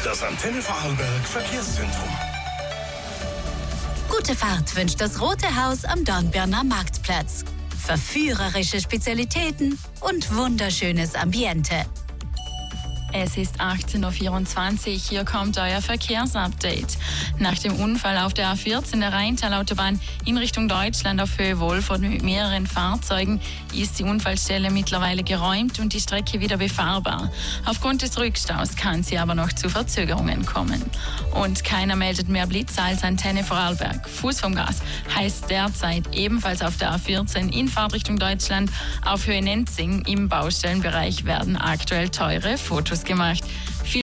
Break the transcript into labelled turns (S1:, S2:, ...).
S1: Das Antenne Vorarlberg Verkehrszentrum.
S2: Gute Fahrt wünscht das Rote Haus am Dornbirner Marktplatz. Verführerische Spezialitäten und wunderschönes Ambiente.
S3: Es ist 18.24 Uhr, hier kommt euer Verkehrsupdate. Nach dem Unfall auf der A14 der Rheintalautobahn in Richtung Deutschland auf Höhe Wolfurt mit mehreren Fahrzeugen ist die Unfallstelle mittlerweile geräumt und die Strecke wieder befahrbar. Aufgrund des Rückstaus kann es aber noch zu Verzögerungen kommen. Und keiner meldet mehr Blitzer als Antenne Vorarlberg. Fuß vom Gas heißt derzeit ebenfalls auf der A14 in Fahrtrichtung Deutschland auf Höhe Nenzing. Im Baustellenbereich werden aktuell teure Fotos gemacht.